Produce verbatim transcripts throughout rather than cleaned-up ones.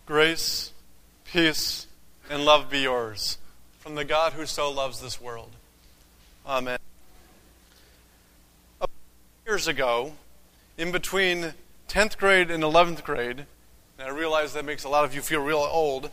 Grace, peace, and love be yours from the God who so loves this world. Amen. A few years ago, in between tenth grade and eleventh grade, and I realize that makes a lot of you feel real old,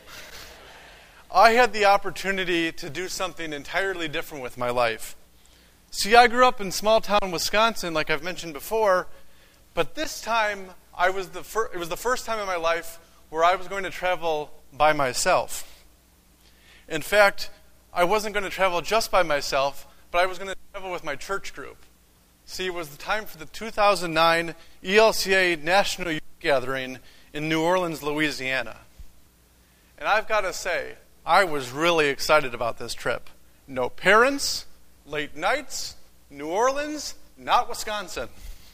I had the opportunity to do something entirely different with my life. See, I grew up in small town Wisconsin, like I've mentioned before, but this time I was the fir- it was the first time in my life where I was going to travel by myself. In fact, I wasn't going to travel just by myself, but I was going to travel with my church group. See, it was the time for the two thousand nine E L C A National Youth Gathering in New Orleans, Louisiana. And I've got to say, I was really excited about this trip. No parents, late nights, New Orleans, not Wisconsin.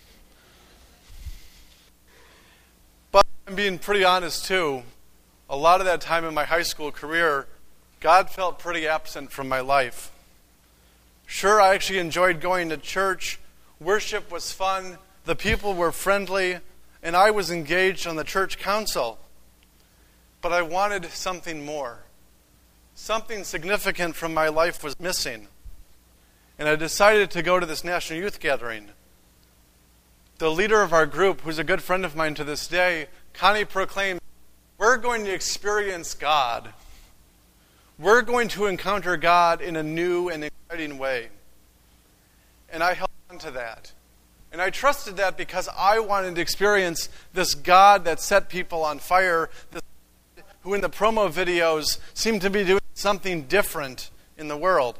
But I'm being pretty honest too, a lot of that time in my high school career, God felt pretty absent from my life. Sure, I actually enjoyed going to church. Worship was fun. The people were friendly. And I was engaged on the church council. But I wanted something more. Something significant from my life was missing. And I decided to go to this National Youth Gathering. The leader of our group, who's a good friend of mine to this day, Connie proclaimed, "We're going to experience God. We're going to encounter God in a new and exciting way." And I held on to that. And I trusted that because I wanted to experience this God that set people on fire, this God who in the promo videos seemed to be doing something different in the world.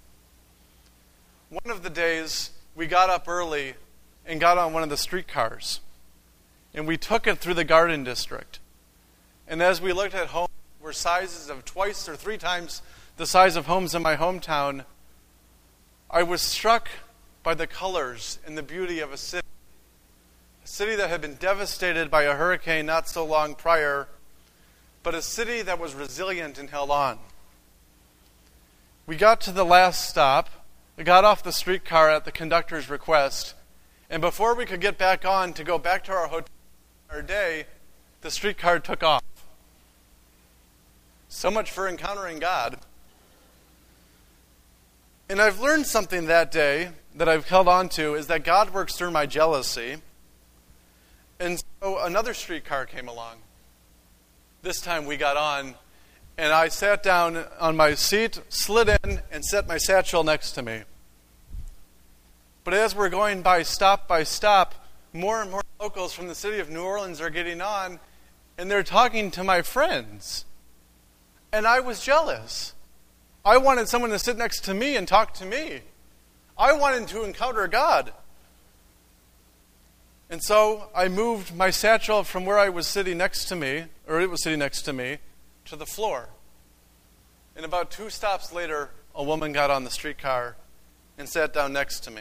One of the days, we got up early and got on one of the streetcars. And we took it through the Garden District. And as we looked at homes, were sizes of twice or three times the size of homes in my hometown, I was struck by the colors and the beauty of a city. A city that had been devastated by a hurricane not so long prior, but a city that was resilient and held on. We got to the last stop. We got off the streetcar at the conductor's request, and before we could get back on to go back to our hotel our day, the streetcar took off. So much for encountering God. And I've learned something that day that I've held on to, is that God works through my jealousy. And so another streetcar came along. This time we got on, and I sat down on my seat, slid in, and set my satchel next to me. But as we're going by stop by stop, more and more locals from the city of New Orleans are getting on, and they're talking to my friends. And I was jealous. I wanted someone to sit next to me and talk to me. I wanted to encounter God. And so I moved my satchel from where I was sitting next to me, or it was sitting next to me, to the floor. And about two stops later, a woman got on the streetcar and sat down next to me.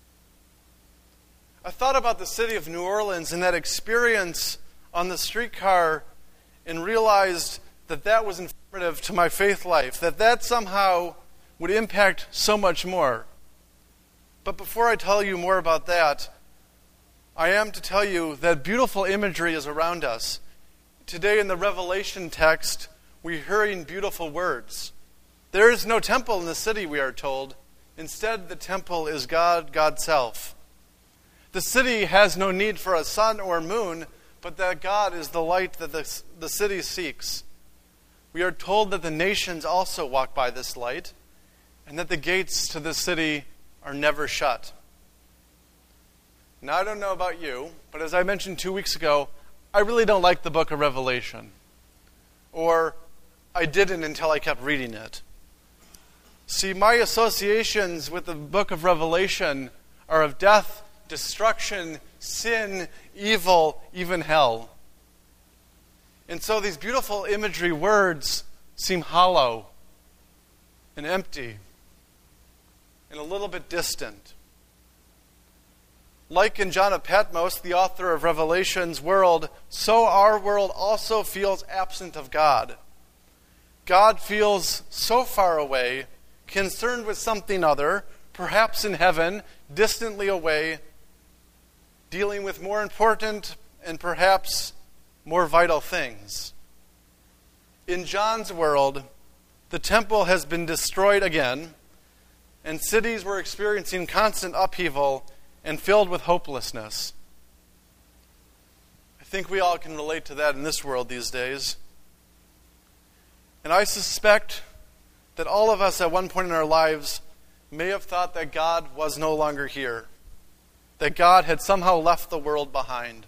I thought about the city of New Orleans and that experience on the streetcar and realized that that was informative to my faith life, that that somehow would impact so much more. But before I tell you more about that, I am to tell you that beautiful imagery is around us. Today in the Revelation text, we're hearing beautiful words. There is no temple in the city, we are told. Instead, the temple is God, God's self. The city has no need for a sun or moon, but that God is the light that the, the city seeks. We are told that the nations also walk by this light, and that the gates to the city are never shut. Now, I don't know about you, but as I mentioned two weeks ago, I really don't like the book of Revelation. Or, I didn't until I kept reading it. See, my associations with the book of Revelation are of death, destruction, sin, evil, even hell. And so these beautiful imagery words seem hollow and empty and a little bit distant. Like in John of Patmos, the author of Revelation's world, so our world also feels absent of God. God feels so far away, concerned with something other, perhaps in heaven, distantly away, dealing with more important and perhaps more vital things. In John's world, the temple has been destroyed again, and cities were experiencing constant upheaval and filled with hopelessness. I think we all can relate to that in this world these days. And I suspect that all of us at one point in our lives may have thought that God was no longer here, that God had somehow left the world behind.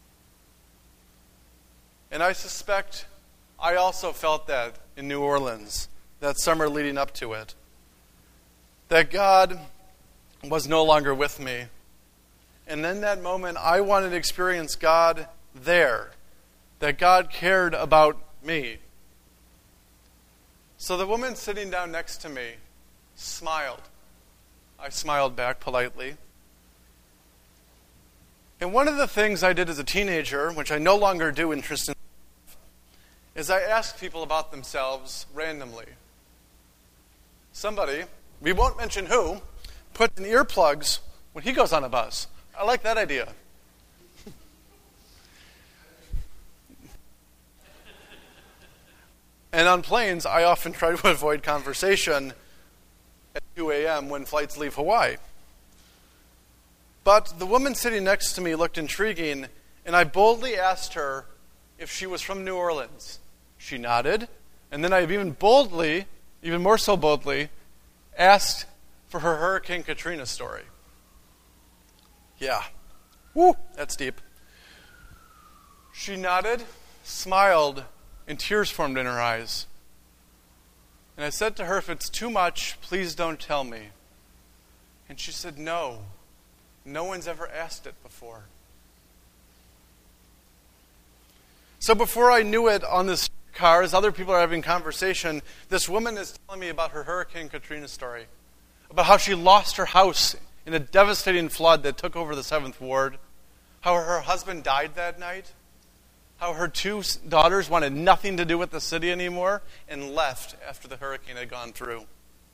And I suspect I also felt that in New Orleans, that summer leading up to it, that God was no longer with me. And in that moment, I wanted to experience God there, that God cared about me. So the woman sitting down next to me smiled. I smiled back politely. And one of the things I did as a teenager, which I no longer do in Tristan, is I asked people about themselves randomly. Somebody, we won't mention who, puts in earplugs when he goes on a bus. I like that idea. And on planes, I often try to avoid conversation at two a.m. when flights leave Hawaii. But the woman sitting next to me looked intriguing, and I boldly asked her if she was from New Orleans. She nodded, and then I even boldly, even more so boldly, asked for her Hurricane Katrina story. Yeah. Woo, that's deep. She nodded, smiled, and tears formed in her eyes. And I said to her, if it's too much, please don't tell me. And she said, no. No one's ever asked it before. So before I knew it on this car, as other people are having conversation, this woman is telling me about her Hurricane Katrina story, about how she lost her house in a devastating flood that took over the seventh Ward, how her husband died that night, how her two daughters wanted nothing to do with the city anymore and left after the hurricane had gone through.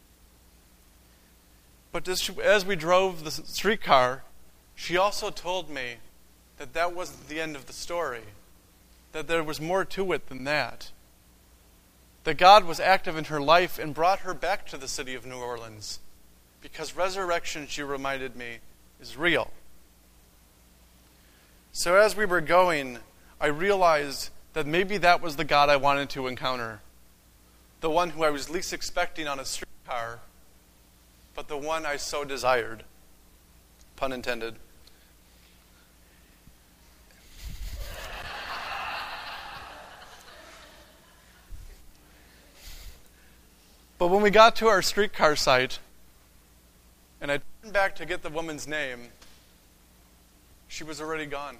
But as we drove the streetcar, she also told me that that wasn't the end of the story, that there was more to it than that, that God was active in her life and brought her back to the city of New Orleans, because resurrection, she reminded me, is real. So as we were going, I realized that maybe that was the God I wanted to encounter, the one who I was least expecting on a streetcar, but the one I so desired. Pun intended. But when we got to our streetcar site, and I turned back to get the woman's name, she was already gone.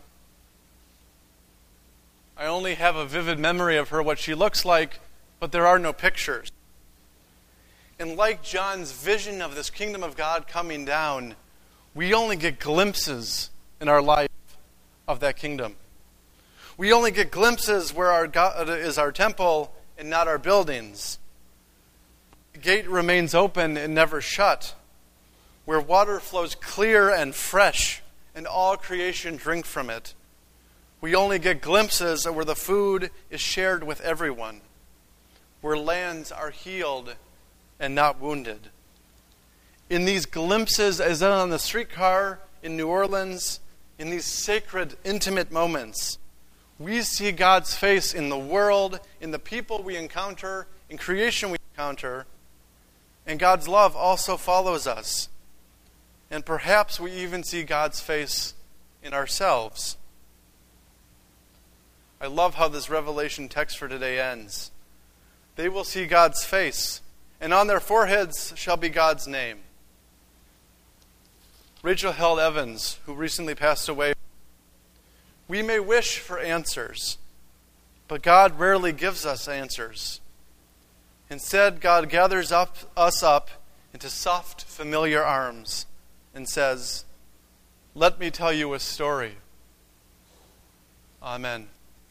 I only have a vivid memory of her, what she looks like, but there are no pictures. And like John's vision of this kingdom of God coming down, we only get glimpses in our life of that kingdom. We only get glimpses where our God is our temple and not our buildings. The gate remains open and never shut, where water flows clear and fresh, and all creation drink from it. We only get glimpses of where the food is shared with everyone, where lands are healed and not wounded. In these glimpses, as on the streetcar in New Orleans, in these sacred, intimate moments, we see God's face in the world, in the people we encounter, in creation we encounter, and God's love also follows us. And perhaps we even see God's face in ourselves. I love how this Revelation text for today ends. They will see God's face, and on their foreheads shall be God's name. Rachel Held Evans, who recently passed away, we may wish for answers, but God rarely gives us answers. Instead, God gathers up, us up into soft, familiar arms and says, "Let me tell you a story." Amen.